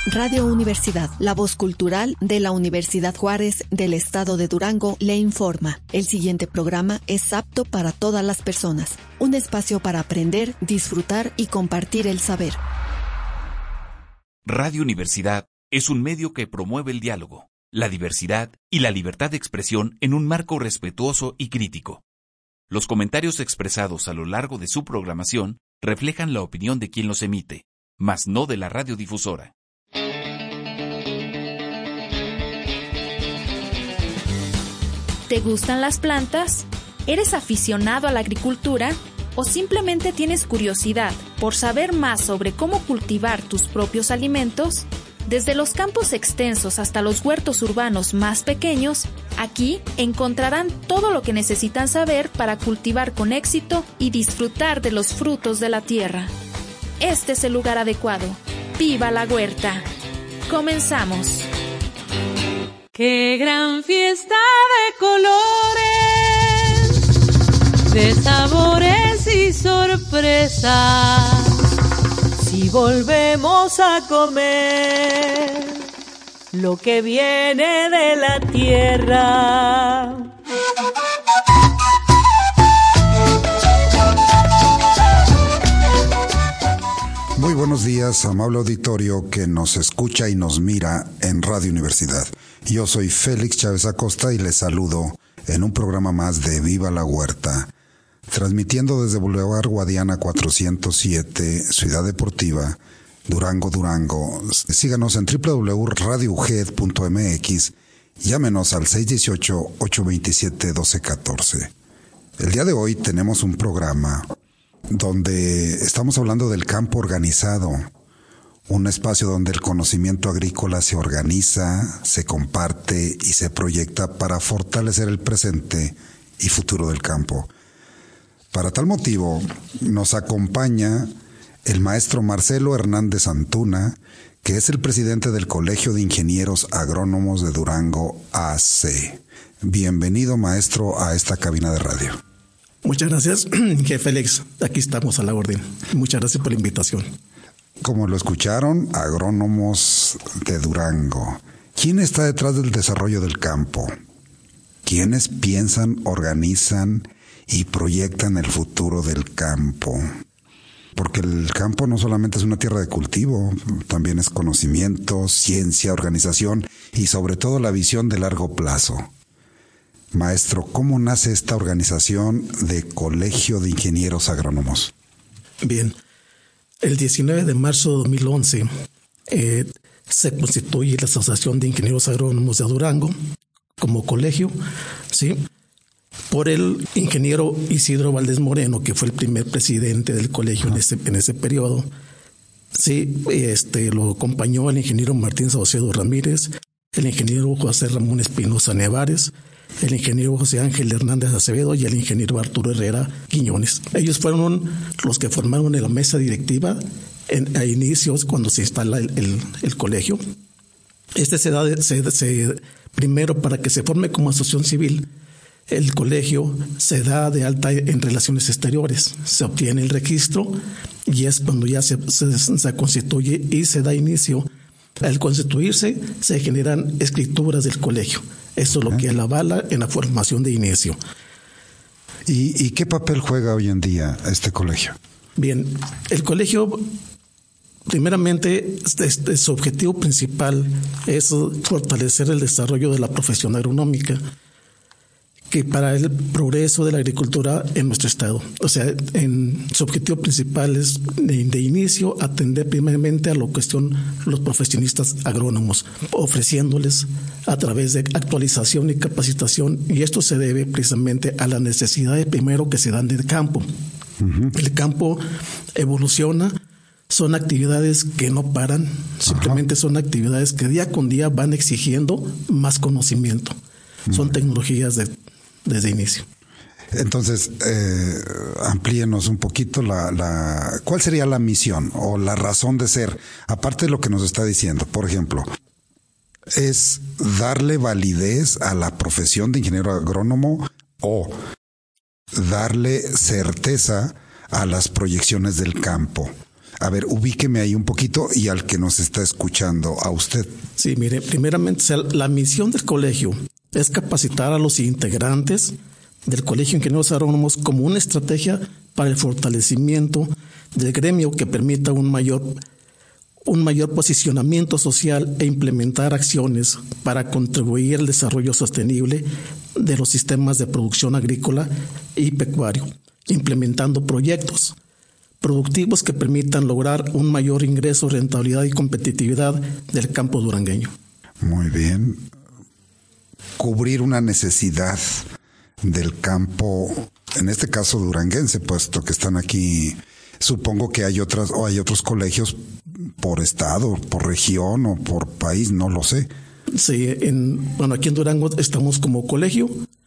Radio Universidad, la voz cultural de la Universidad Juárez del Estado de Durango, le informa. El siguiente programa es apto para todas las personas. Un espacio para aprender, disfrutar y compartir el saber. Radio Universidad es un medio que promueve el diálogo, la diversidad y la libertad de expresión en un marco respetuoso y crítico. Los comentarios expresados a lo largo de su programación reflejan la opinión de quien los emite, mas no de la radiodifusora. ¿Te gustan las plantas? ¿Eres aficionado a la agricultura? ¿O simplemente tienes curiosidad por saber más sobre cómo cultivar tus propios alimentos? Desde los campos extensos hasta los huertos urbanos más pequeños, aquí encontrarán todo lo que necesitan saber para cultivar con éxito y disfrutar de los frutos de la tierra. Este es el lugar adecuado. ¡Viva la huerta! ¡Comenzamos! ¡Qué gran fiesta de colores, de sabores y sorpresas! Si volvemos a comer lo que viene de la tierra. Muy buenos días, amable auditorio que nos escucha y nos mira en Radio Universidad. Yo soy Félix Chávez Acosta y les saludo en un programa más de Viva la Huerta, transmitiendo desde Boulevard Guadiana 407, Ciudad Deportiva, Durango. Síganos en www.radiouged.mx, llámenos al 618-827-1214. El día de hoy tenemos un programa donde estamos hablando del campo organizado, un espacio donde el conocimiento agrícola se organiza, se comparte y se proyecta para fortalecer el presente y futuro del campo. Para tal motivo, nos acompaña el maestro Marcelo Hernández Antuna, que es el presidente del Colegio de Ingenieros Agrónomos de Durango, AC. Bienvenido, maestro, a esta cabina de radio. Muchas gracias, jefe Félix. Aquí estamos a la orden. Muchas gracias por la invitación. Como lo escucharon, agrónomos de Durango. ¿Quién está detrás del desarrollo del campo? ¿Quiénes piensan, organizan y proyectan el futuro del campo? Porque el campo no solamente es una tierra de cultivo, también es conocimiento, ciencia, organización y sobre todo la visión de largo plazo. Maestro, ¿cómo nace esta organización de Colegio de Ingenieros Agrónomos? Bien, el 19 de marzo de 2011 se constituye la Asociación de Ingenieros Agrónomos de Durango como colegio, ¿sí?, por el ingeniero Isidro Valdés Moreno, que fue el primer presidente del colegio en ese periodo. Sí, lo acompañó el ingeniero Martín Saucedo Ramírez, el ingeniero José Ramón Espinosa Nevares, el ingeniero José Ángel Hernández Acevedo y el ingeniero Arturo Herrera Quiñones. Ellos fueron los que formaron la mesa directiva a inicios cuando se instala el colegio. Primero, para que se forme como asociación civil, el colegio se da de alta en relaciones exteriores, se obtiene el registro y es cuando ya se constituye y se da inicio. Al constituirse se generan escrituras del colegio. Eso es lo que la avala en la formación de inicio. ¿Y qué papel juega hoy en día este colegio? Bien, el colegio, primeramente, su objetivo principal es fortalecer el desarrollo de la profesión agronómica, que para el progreso de la agricultura en nuestro estado. O sea, su objetivo principal es de inicio atender primeramente a la cuestión los profesionistas agrónomos, ofreciéndoles a través de actualización y capacitación, y esto se debe precisamente a las necesidades primero que se dan del campo. Uh-huh. El campo evoluciona, son actividades que no paran, simplemente son actividades que día con día van exigiendo más conocimiento. Uh-huh. Son tecnologías desde inicio. Entonces, amplíenos un poquito ¿cuál sería la misión o la razón de ser? Aparte de lo que nos está diciendo, por ejemplo, ¿es darle validez a la profesión de ingeniero agrónomo o darle certeza a las proyecciones del campo? A ver, ubíqueme ahí un poquito y al que nos está escuchando, a usted. Sí, mire, primeramente, la misión del colegio es capacitar a los integrantes del Colegio de Ingenieros Agrónomos como una estrategia para el fortalecimiento del gremio que permita un mayor posicionamiento social e implementar acciones para contribuir al desarrollo sostenible de los sistemas de producción agrícola y pecuario, implementando proyectos productivos que permitan lograr un mayor ingreso, rentabilidad y competitividad del campo durangueño. Muy bien. Cubrir una necesidad del campo, en este caso duranguense, puesto que están aquí. Supongo que hay otros colegios por estado, por región o por país, no lo sé. Sí, aquí en Durango estamos como colegio.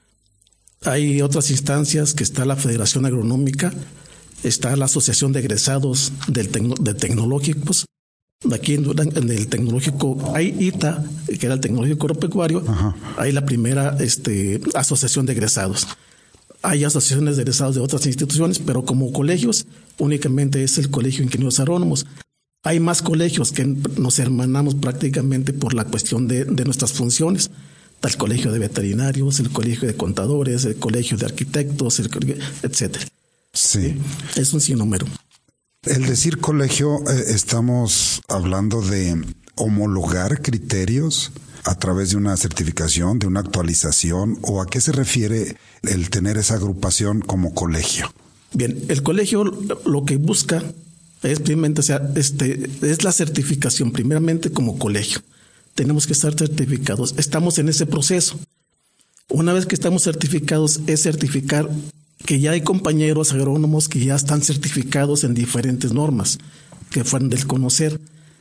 Hay otras instancias que está la Federación Agronómica, está la Asociación de Egresados de Tecnológicos. Aquí en Durango, en el tecnológico, hay ITA, que era el Tecnológico Agropecuario. Ajá. Hay la primera asociación de egresados. Hay asociaciones de egresados de otras instituciones, pero como colegios, únicamente es el Colegio de Ingenieros Agrónomos. Hay más colegios que nos hermanamos prácticamente por la cuestión de nuestras funciones. Está el Colegio de Veterinarios, el Colegio de Contadores, el Colegio de Arquitectos, etcétera. Sí. Es un sinnúmero. El decir colegio, estamos hablando de homologar criterios a través de una certificación, de una actualización, ¿o a qué se refiere el tener esa agrupación como colegio? Bien, el colegio lo que busca es primeramente, es la certificación, primeramente como colegio. Tenemos que estar certificados. Estamos en ese proceso. Una vez que estamos certificados, es certificar que ya hay compañeros agrónomos que ya están certificados en diferentes normas que fueron del conocer.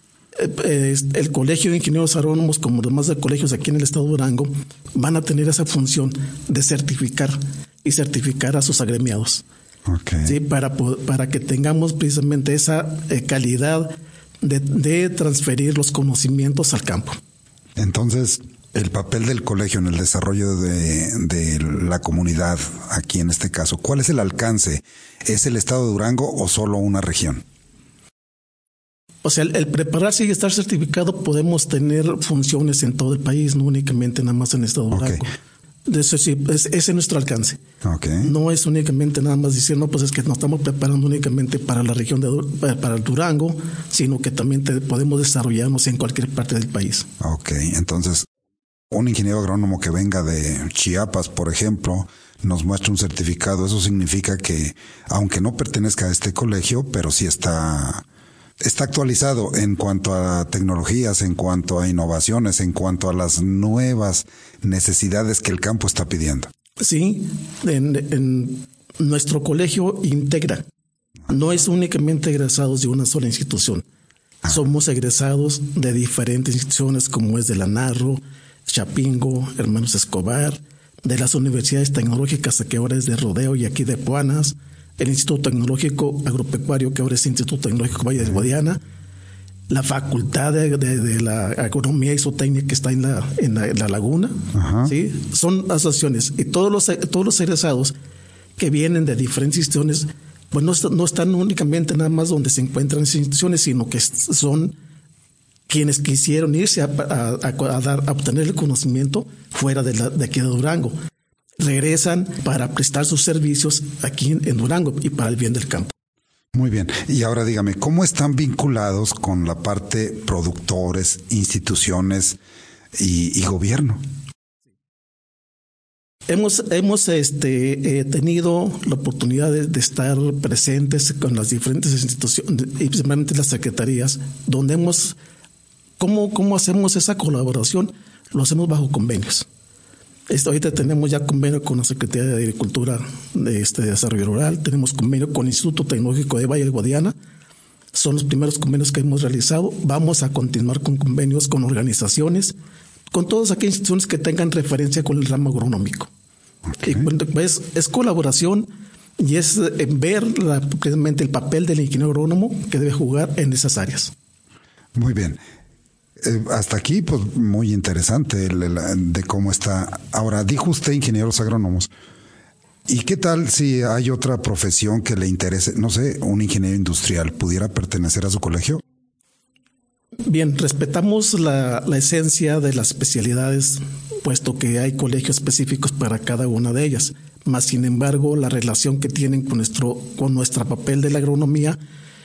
El Colegio de Ingenieros Agrónomos, como los demás de colegios aquí en el estado de Durango, van a tener esa función de certificar a sus agremiados. Okay. Sí, para que tengamos precisamente esa calidad de transferir los conocimientos al campo. Entonces, el papel del colegio en el desarrollo de la comunidad, aquí en este caso, ¿cuál es el alcance? ¿Es el estado de Durango o solo una región? O sea, el prepararse y estar certificado, podemos tener funciones en todo el país, no únicamente nada más en el estado de Durango. Okay. Eso sí, ese es nuestro alcance. Okay. No es únicamente nada más decir, no, pues es que nos estamos preparando únicamente para la región para el Durango, sino que también podemos desarrollarnos en cualquier parte del país. Ok, entonces, un ingeniero agrónomo que venga de Chiapas, por ejemplo, nos muestra un certificado. Eso significa que, aunque no pertenezca a este colegio, pero sí está actualizado en cuanto a tecnologías, en cuanto a innovaciones, en cuanto a las nuevas necesidades que el campo está pidiendo. Sí, en nuestro colegio integra. No es únicamente egresados de una sola institución. Somos egresados de diferentes instituciones, como es de la Narro, Chapingo, Hermanos Escobar, de las universidades tecnológicas, que ahora es de Rodeo y aquí de Puanas, el Instituto Tecnológico Agropecuario, que ahora es Instituto Tecnológico Valle de Guadiana, la Facultad de la Agronomía y Zootecnia, que está en la Laguna. ¿Sí? Son asociaciones, y todos los egresados que vienen de diferentes instituciones, pues no están únicamente nada más donde se encuentran esas instituciones, sino que son quienes quisieron irse a obtener el conocimiento fuera de aquí de Durango. Regresan para prestar sus servicios aquí en Durango y para el bien del campo. Muy bien. Y ahora dígame, ¿cómo están vinculados con la parte productores, instituciones y gobierno? Hemos tenido la oportunidad de estar presentes con las diferentes instituciones y principalmente las secretarías, donde ¿cómo hacemos esa colaboración? Lo hacemos bajo convenios. Ahorita tenemos ya convenio con la Secretaría de Agricultura de Desarrollo Rural, tenemos convenio con el Instituto Tecnológico de Valle de Guadiana. Son los primeros convenios que hemos realizado. Vamos a continuar con convenios con organizaciones, con todas aquellas instituciones que tengan referencia con el ramo agronómico. Okay. Pues, es colaboración y es ver precisamente el papel del ingeniero agrónomo que debe jugar en esas áreas. Muy bien. Hasta aquí, pues muy interesante de cómo está. Ahora, dijo usted ingenieros agrónomos. ¿Y qué tal si hay otra profesión que le interese? No sé, un ingeniero industrial, ¿pudiera pertenecer a su colegio? Bien, respetamos la esencia de las especialidades, puesto que hay colegios específicos para cada una de ellas. Mas, sin embargo, la relación que tienen con nuestro papel de la agronomía,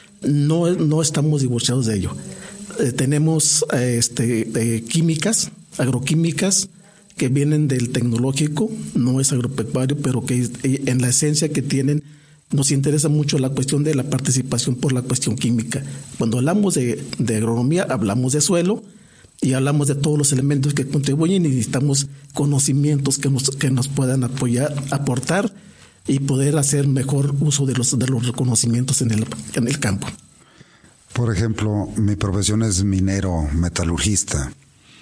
no estamos divorciados de ello. Tenemos químicas, agroquímicas, que vienen del tecnológico, no es agropecuario, pero que en la esencia que tienen, nos interesa mucho la cuestión de la participación por la cuestión química. Cuando hablamos de agronomía, hablamos de suelo y hablamos de todos los elementos que contribuyen y necesitamos conocimientos que nos puedan aportar y poder hacer mejor uso de los reconocimientos en el campo. Por ejemplo, mi profesión es minero, metalurgista.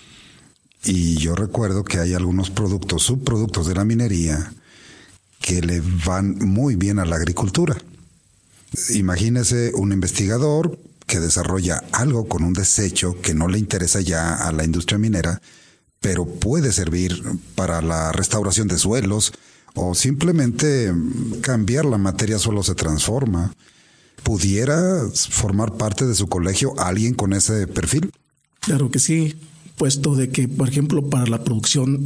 Y yo recuerdo que hay algunos subproductos de la minería que le van muy bien a la agricultura. Imagínese un investigador que desarrolla algo con un desecho que no le interesa ya a la industria minera, pero puede servir para la restauración de suelos o simplemente cambiar la materia suelo se transforma. ¿Pudiera formar parte de su colegio alguien con ese perfil? Claro que sí. Puesto de que, por ejemplo, para la producción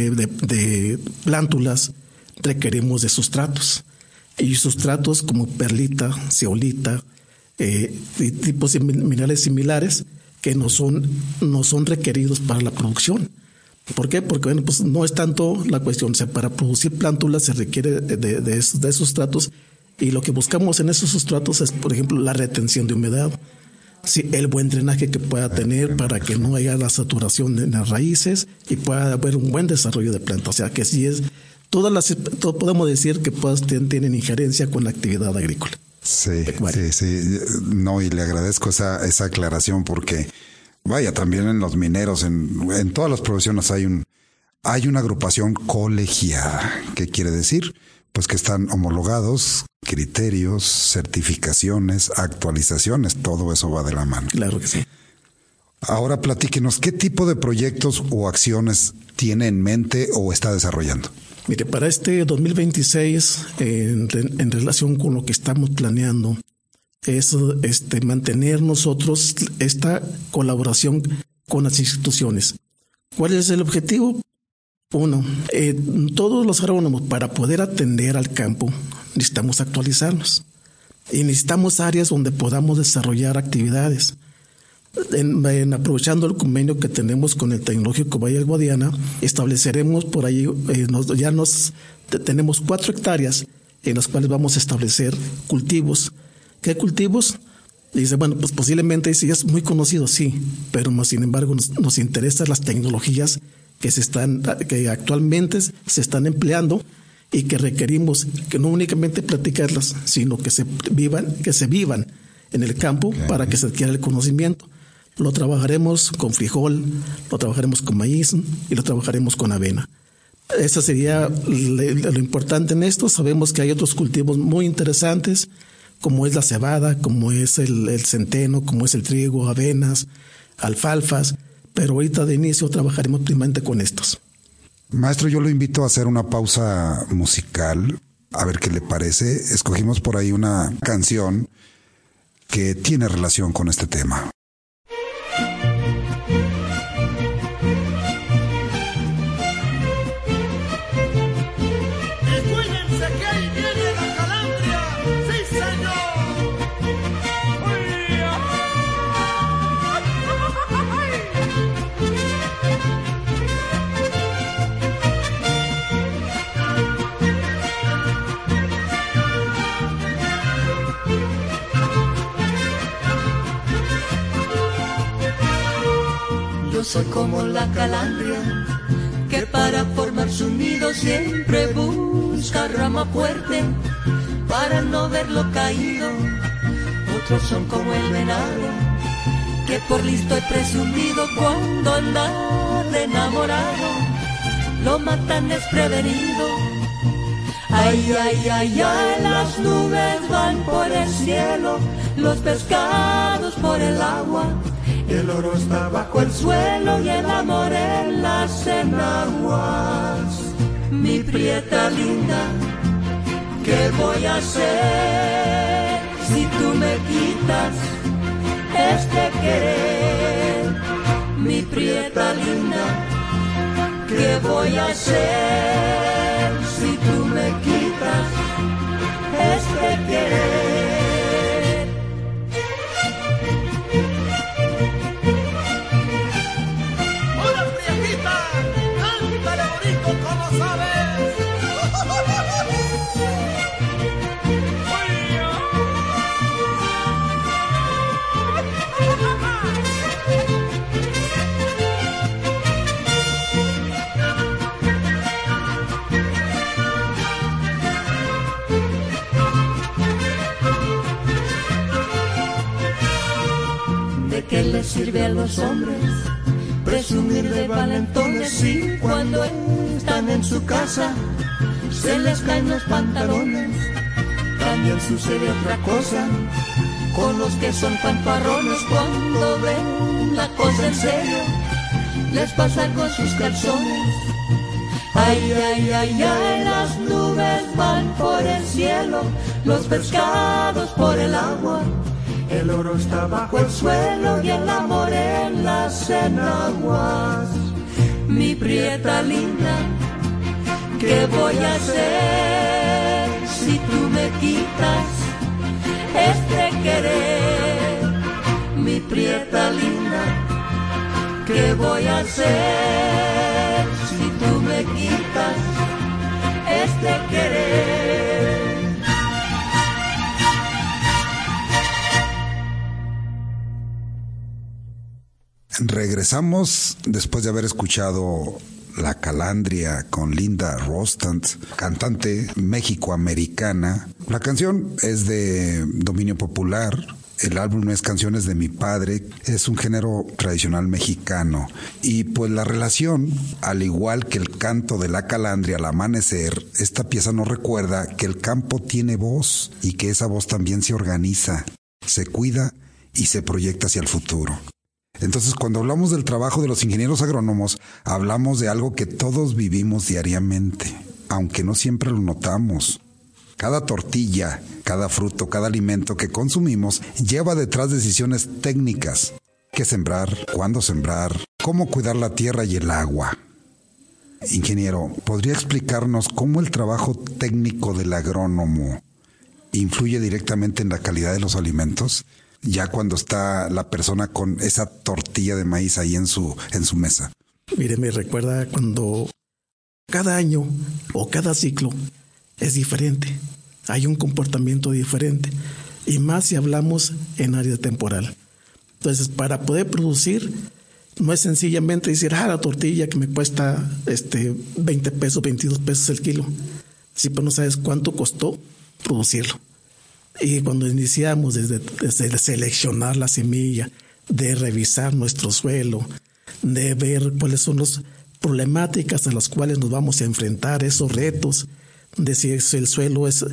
de plántulas requerimos de sustratos. Y sustratos como perlita, zeolita, y tipos de minerales similares que no son requeridos para la producción. ¿Por qué? Porque pues no es tanto la cuestión. O sea, para producir plántulas se requiere de sustratos, y lo que buscamos en esos sustratos es, por ejemplo, la retención de humedad. Sí, el buen drenaje que pueda tener para que no haya la saturación en las raíces y pueda haber un buen desarrollo de planta. O sea que sí es, todo podemos decir que tienen injerencia con la actividad agrícola. Sí. No, y le agradezco esa aclaración porque, vaya, también en los mineros, en todas las profesiones hay una agrupación colegiada. ¿Qué quiere decir? Pues que están homologados, criterios, certificaciones, actualizaciones, todo eso va de la mano. Claro que sí. Ahora platíquenos, ¿qué tipo de proyectos o acciones tiene en mente o está desarrollando? Mire, para este 2026, en relación con lo que estamos planeando, es mantener nosotros esta colaboración con las instituciones. ¿Cuál es el objetivo? Uno, todos los agrónomos, para poder atender al campo, necesitamos actualizarnos y necesitamos áreas donde podamos desarrollar actividades. Aprovechando el convenio que tenemos con el Tecnológico Valle del Guadiana, estableceremos por ahí, tenemos 4 hectáreas en las cuales vamos a establecer cultivos. ¿Qué cultivos? Dice, bueno, pues posiblemente sí es muy conocido, sí, pero sin embargo nos interesan las tecnologías que actualmente se están empleando y que requerimos que no únicamente platicarlas, sino que se vivan en el campo para que se adquiera el conocimiento. Lo trabajaremos con frijol, lo trabajaremos con maíz y lo trabajaremos con avena. Eso sería lo importante en esto. Sabemos que hay otros cultivos muy interesantes, como es la cebada, como es el centeno, como es el trigo, avenas, alfalfas, pero ahorita de inicio trabajaremos primeramente con estos. Maestro, yo lo invito a hacer una pausa musical, a ver qué le parece. Escogimos por ahí una canción que tiene relación con este tema. Yo soy como la calandria, que para formar su nido siempre busca rama fuerte para no verlo caído. Otros son como el venado, que por listo y presumido cuando anda de enamorado lo matan desprevenido. Ay, ay, ay, ay, las nubes van por el cielo, los pescados por el agua. El oro está bajo el suelo y el amor en las enaguas. Mi prieta linda, ¿Qué voy a hacer si tú me quitas este querer, mi prieta linda? ¿Qué voy a hacer si tú me quitas este querer? ¡Hola, prietita! ¡Cántale bonito como sabes! ¿De qué les sirve a los hombres presumir de valentones si cuando están en su casa se les caen los pantalones? También sucede otra cosa con los que son fanfarrones, cuando ven la cosa en serio les pasan con sus calzones. Ay, ay, ay, ay, las nubes van por el cielo, los pescados por el agua, el oro está bajo el suelo y el amor en las enaguas. Mi prieta linda, ¿qué voy a hacer si tú me quitas este querer? Mi prieta linda, ¿qué voy a hacer si tú me quitas este querer? Regresamos después de haber escuchado La Calandria con Linda Ronstadt, cantante mexicoamericana. La canción es de dominio popular. El álbum es Canciones de mi padre, es un género tradicional mexicano. Y pues la relación, al igual que el canto de la calandria al amanecer, esta pieza nos recuerda que el campo tiene voz y que esa voz también se organiza, se cuida y se proyecta hacia el futuro. Entonces, cuando hablamos del trabajo de los ingenieros agrónomos, hablamos de algo que todos vivimos diariamente, aunque no siempre lo notamos. Cada tortilla, cada fruto, cada alimento que consumimos lleva detrás decisiones técnicas. ¿Qué sembrar? ¿Cuándo sembrar? ¿Cómo cuidar la tierra y el agua? Ingeniero, ¿podría explicarnos cómo el trabajo técnico del agrónomo influye directamente en la calidad de los alimentos? Ya cuando está la persona con esa tortilla de maíz ahí en su mesa. Mire, me recuerda cuando cada año o cada ciclo es diferente. Hay un comportamiento diferente. Y más si hablamos en área temporal. Entonces, para poder producir, no es sencillamente decir, la tortilla que me cuesta 20 pesos, 22 pesos el kilo. Sí, pero no sabes cuánto costó producirlo. Y cuando iniciamos desde seleccionar la semilla, de revisar nuestro suelo, de ver cuáles son las problemáticas a las cuales nos vamos a enfrentar, esos retos, de si el suelo es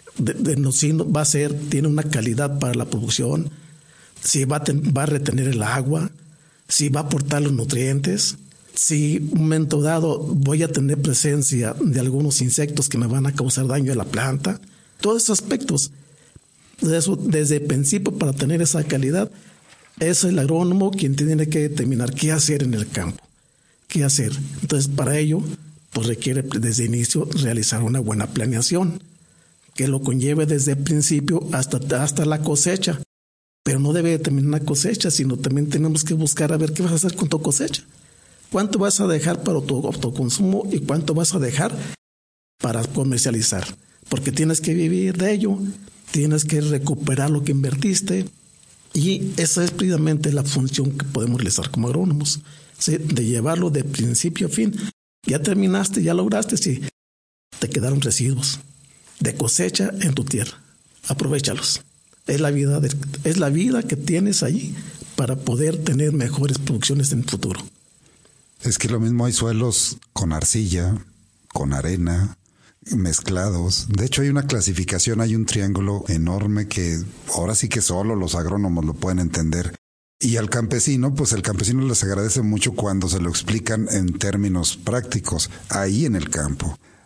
tiene una calidad para la producción, si va a retener el agua, si va a aportar los nutrientes, si un momento dado voy a tener presencia de algunos insectos que me van a causar daño a la planta. Todos esos aspectos. Eso, desde el principio, para tener esa calidad, es el agrónomo quien tiene que determinar qué hacer en el campo, qué hacer. Entonces, para ello, pues requiere desde el inicio realizar una buena planeación, que lo conlleve desde el principio hasta la cosecha. Pero no debe terminar la cosecha, sino también tenemos que buscar a ver qué vas a hacer con tu cosecha. ¿Cuánto vas a dejar para tu autoconsumo y cuánto vas a dejar para comercializar? Porque tienes que vivir de ello. Tienes que recuperar lo que invertiste, y esa es precisamente la función que podemos realizar como agrónomos, ¿sí? De llevarlo de principio a fin. Ya terminaste, ya lograste, sí, te quedaron residuos de cosecha en tu tierra. Aprovéchalos. Es la vida que tienes allí para poder tener mejores producciones en el futuro. Es que lo mismo hay suelos con arcilla, con arena, mezclados. De hecho, hay una clasificación, hay un triángulo enorme que ahora sí que solo los agrónomos lo pueden entender. Y al campesino, pues el campesino les agradece mucho cuando se lo explican en términos prácticos, ahí en el campo.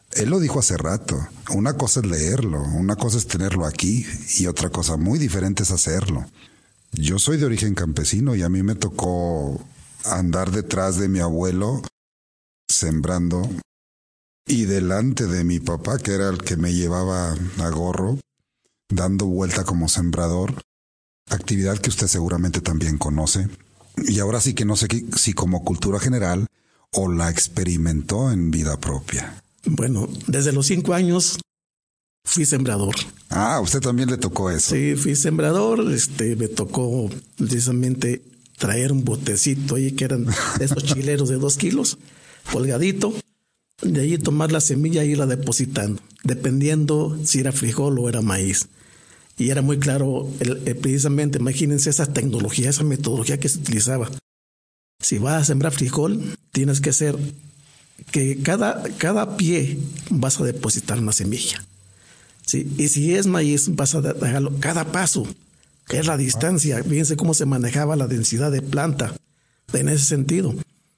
Él lo dijo hace rato. Una cosa es leerlo, una cosa es tenerlo aquí y otra cosa muy diferente es hacerlo. Yo soy de origen campesino y a mí me tocó andar detrás de mi abuelo sembrando y delante de mi papá, que era el que me llevaba a gorro, dando vuelta como sembrador, actividad que usted seguramente también conoce. Y ahora sí que no sé si como cultura general o la experimentó en vida propia. Bueno, desde los 5 años fui sembrador. Ah, ¿usted también le tocó eso? Sí, fui sembrador. Me tocó precisamente traer un botecito ahí que eran esos chileros de 2 kilos, colgadito. De ahí tomar la semilla y irla depositando, dependiendo si era frijol o era maíz. Y era muy claro, precisamente, imagínense esa tecnología, esa metodología que se utilizaba. Si vas a sembrar frijol, tienes que hacer que cada pie vas a depositar una semilla. ¿Sí? Y si es maíz, vas a dejarlo cada paso, que es la distancia. Fíjense cómo se manejaba la densidad de planta en ese sentido.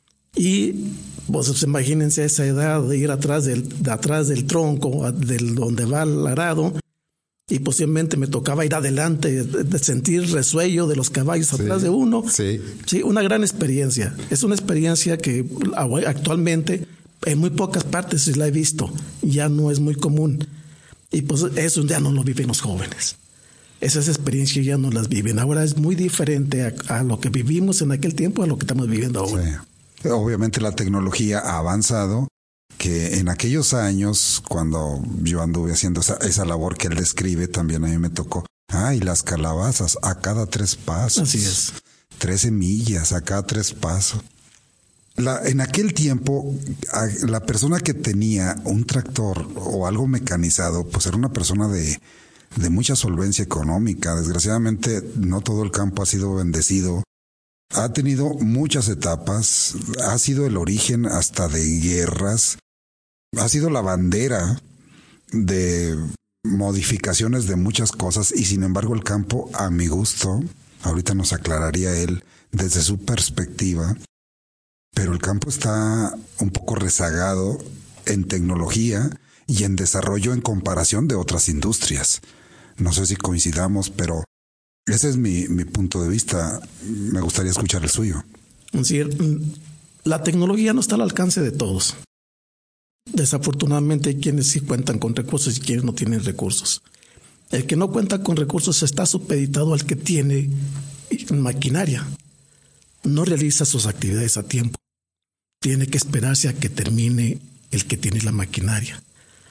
Y pues imagínense esa edad de ir atrás del tronco, donde va el arado, y posiblemente me tocaba ir adelante, de sentir el resuello de los caballos atrás de uno. Sí, una gran experiencia. Es una experiencia que actualmente en muy pocas partes la he visto, ya no es muy común. Y pues eso ya no lo viven los jóvenes. Esas experiencias ya no las viven. Ahora es muy diferente a lo que vivimos en aquel tiempo a lo que estamos viviendo ahora. Sí. Obviamente la tecnología ha avanzado, que en aquellos años, cuando yo anduve haciendo esa labor que él describe, también a mí me tocó. Y las calabazas a cada 3 pasos. Así es. 3 semillas a cada 3 pasos. En aquel tiempo, la persona que tenía un tractor o algo mecanizado, pues era una persona de mucha solvencia económica. Desgraciadamente, no todo el campo ha sido bendecido. Ha tenido muchas etapas, ha sido el origen hasta de guerras, ha sido la bandera de modificaciones de muchas cosas y sin embargo el campo, a mi gusto, ahorita nos aclararía él desde su perspectiva, pero el campo está un poco rezagado en tecnología y en desarrollo en comparación de otras industrias. No sé si coincidamos, pero ese es mi punto de vista. Me gustaría escuchar el suyo. Sí, la tecnología no está al alcance de todos. Desafortunadamente hay quienes sí cuentan con recursos y quienes no tienen recursos. El que no cuenta con recursos está supeditado al que tiene maquinaria. No realiza sus actividades a tiempo. Tiene que esperarse a que termine el que tiene la maquinaria.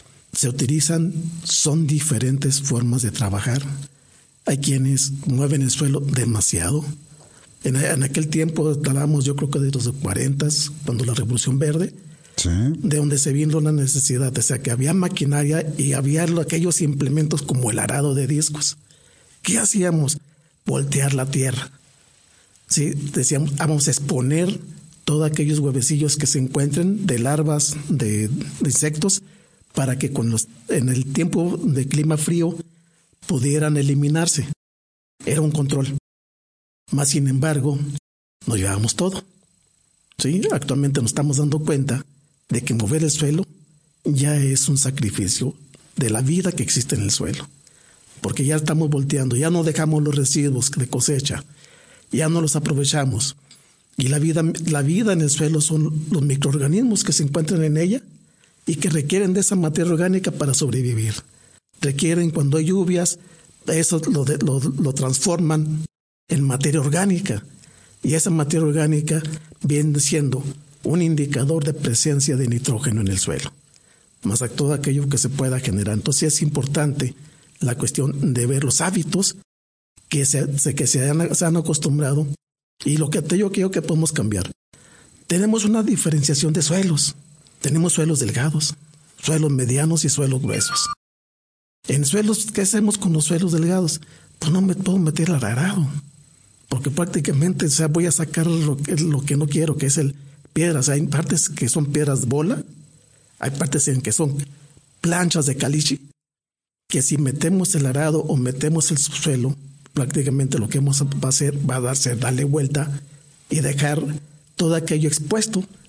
Son diferentes formas de trabajar. Hay quienes mueven el suelo demasiado. En aquel tiempo, hablábamos yo creo que de los 40, cuando la Revolución Verde, sí, de donde se vino la necesidad, o sea que había maquinaria y había aquellos implementos como el arado de discos. ¿Qué hacíamos? Voltear la tierra. ¿Sí? Decíamos, vamos a exponer todos aquellos huevecillos que se encuentren de larvas de insectos para que en el tiempo de clima frío pudieran eliminarse. Era un control. Más sin embargo, nos llevábamos todo. ¿Sí? Actualmente nos estamos dando cuenta de que mover el suelo ya es un sacrificio de la vida que existe en el suelo. Porque ya estamos volteando, ya no dejamos los residuos de cosecha, ya no los aprovechamos. Y la vida en el suelo son los microorganismos que se encuentran en ella y que requieren de esa materia orgánica para sobrevivir. Requieren, cuando hay lluvias, eso lo transforman en materia orgánica. Y esa materia orgánica viene siendo un indicador de presencia de nitrógeno en el suelo, más a todo aquello que se pueda generar. Entonces es importante la cuestión de ver los hábitos que se han acostumbrado y lo que yo creo que podemos cambiar. Tenemos una diferenciación de suelos. Tenemos suelos delgados, suelos medianos y suelos gruesos. En suelos, ¿qué hacemos con los suelos delgados? Pues no me puedo meter al arado, porque prácticamente voy a sacar lo que no quiero, que es piedras. Hay partes que son piedras bola, hay partes en que son planchas de caliche, que si metemos el arado o metemos el subsuelo, prácticamente lo que va a darle vuelta y dejar todo aquello expuesto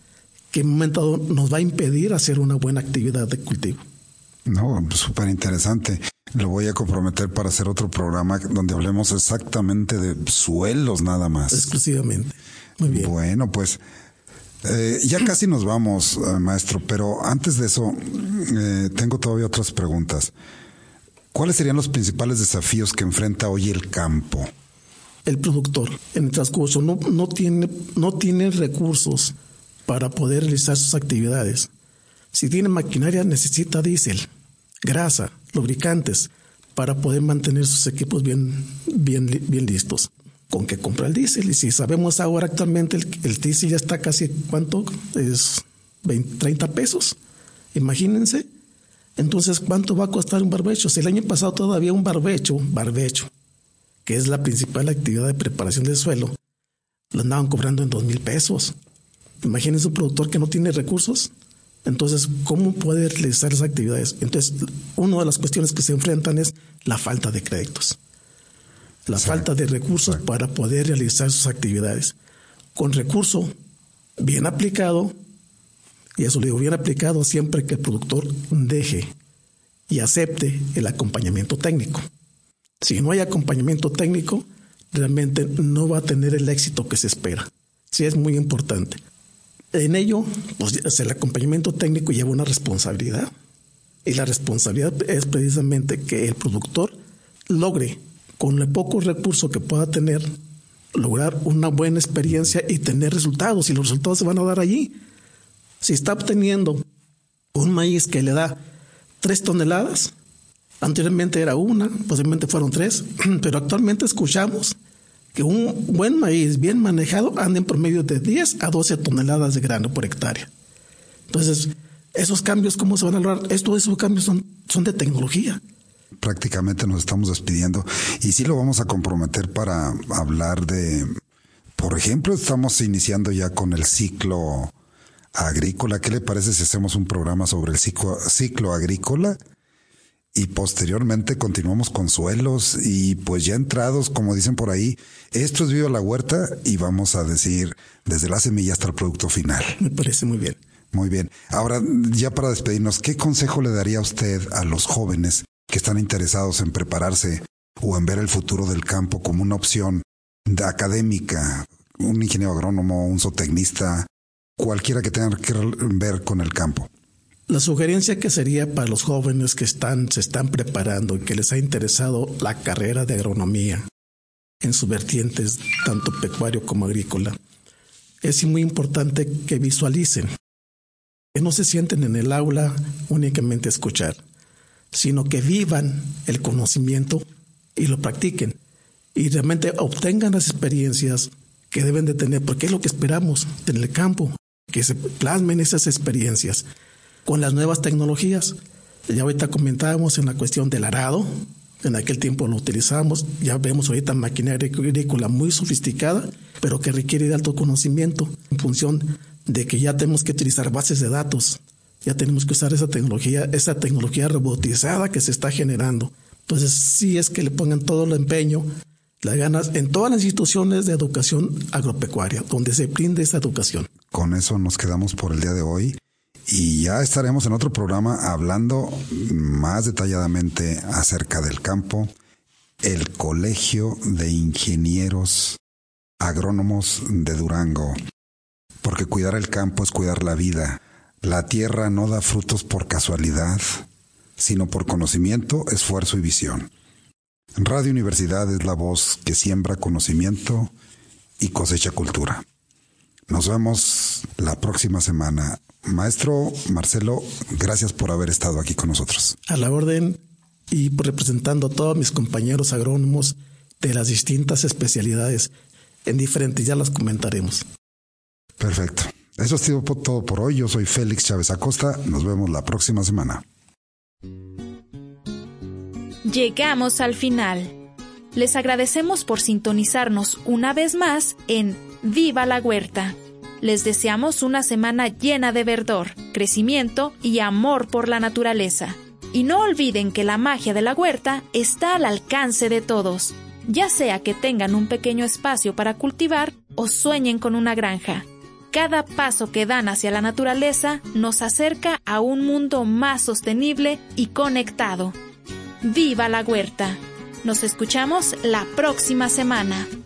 que en un momento dado nos va a impedir hacer una buena actividad de cultivo. No, súper interesante. Lo voy a comprometer para hacer otro programa donde hablemos exactamente de suelos nada más. Exclusivamente. Muy bien. Bueno, pues ya casi nos vamos, maestro, pero antes de eso tengo todavía otras preguntas. ¿Cuáles serían los principales desafíos que enfrenta hoy el campo? El productor en el transcurso no tiene recursos para poder realizar sus actividades. Si tiene maquinaria, necesita diésel, grasa, lubricantes para poder mantener sus equipos bien listos. ¿Con qué compra el diésel? Y si sabemos ahora actualmente el diésel ya está casi, ¿cuánto? Es 30 pesos. Imagínense. Entonces, ¿cuánto va a costar un barbecho? Si el año pasado todavía un barbecho, que es la principal actividad de preparación del suelo, lo andaban cobrando en 2,000 pesos. Imagínense un productor que no tiene recursos. Entonces, ¿cómo puede realizar esas actividades? Entonces, una de las cuestiones que se enfrentan es la falta de créditos. La falta de recursos para poder realizar sus actividades. Con recurso bien aplicado, y eso lo digo, bien aplicado siempre que el productor deje y acepte el acompañamiento técnico. Si no hay acompañamiento técnico, realmente no va a tener el éxito que se espera. Sí, es muy importante. En ello, pues el acompañamiento técnico lleva una responsabilidad. Y la responsabilidad es precisamente que el productor logre, con el poco recurso que pueda tener, lograr una buena experiencia y tener resultados. Y los resultados se van a dar allí. Si está obteniendo un maíz que le da 3 toneladas, anteriormente era 1, posiblemente fueron 3, pero actualmente escuchamos que un buen maíz bien manejado anda en promedio de 10 a 12 toneladas de grano por hectárea. Entonces, esos cambios, ¿cómo se van a lograr? Esos cambios son de tecnología. Prácticamente nos estamos despidiendo y sí lo vamos a comprometer para hablar de, por ejemplo, estamos iniciando ya con el ciclo agrícola. ¿Qué le parece si hacemos un programa sobre el ciclo agrícola? Y posteriormente continuamos con suelos y pues ya entrados, como dicen por ahí, esto es Viva la Huerta y vamos a decir desde la semilla hasta el producto final. Me parece muy bien. Muy bien. Ahora, ya para despedirnos, ¿qué consejo le daría usted a los jóvenes que están interesados en prepararse o en ver el futuro del campo como una opción académica, un ingeniero agrónomo, un zootecnista, cualquiera que tenga que ver con el campo? La sugerencia que sería para los jóvenes que se están preparando y que les ha interesado la carrera de agronomía en sus vertientes, tanto pecuario como agrícola, es muy importante que visualicen, que no se sienten en el aula únicamente a escuchar, sino que vivan el conocimiento y lo practiquen y realmente obtengan las experiencias que deben de tener, porque es lo que esperamos en el campo, que se plasmen esas experiencias con las nuevas tecnologías. Ya ahorita comentábamos en la cuestión del arado, en aquel tiempo lo utilizamos, ya vemos ahorita maquinaria agrícola muy sofisticada, pero que requiere de alto conocimiento en función de que ya tenemos que utilizar bases de datos, ya tenemos que usar esa tecnología robotizada que se está generando. Entonces sí es que le pongan todo el empeño, las ganas en todas las instituciones de educación agropecuaria, donde se brinde esa educación. Con eso nos quedamos por el día de hoy. Y ya estaremos en otro programa hablando más detalladamente acerca del campo, el Colegio de Ingenieros Agrónomos de Durango. Porque cuidar el campo es cuidar la vida. La tierra no da frutos por casualidad, sino por conocimiento, esfuerzo y visión. Radio Universidad es la voz que siembra conocimiento y cosecha cultura. Nos vemos la próxima semana. Maestro Marcelo, gracias por haber estado aquí con nosotros. A la orden y representando a todos mis compañeros agrónomos de las distintas especialidades en diferentes, ya las comentaremos. Perfecto. Eso ha sido todo por hoy. Yo soy Félix Chávez Acosta. Nos vemos la próxima semana. Llegamos al final. Les agradecemos por sintonizarnos una vez más en Viva la Huerta. Les deseamos una semana llena de verdor, crecimiento y amor por la naturaleza. Y no olviden que la magia de la huerta está al alcance de todos, ya sea que tengan un pequeño espacio para cultivar o sueñen con una granja. Cada paso que dan hacia la naturaleza nos acerca a un mundo más sostenible y conectado. ¡Viva la huerta! Nos escuchamos la próxima semana.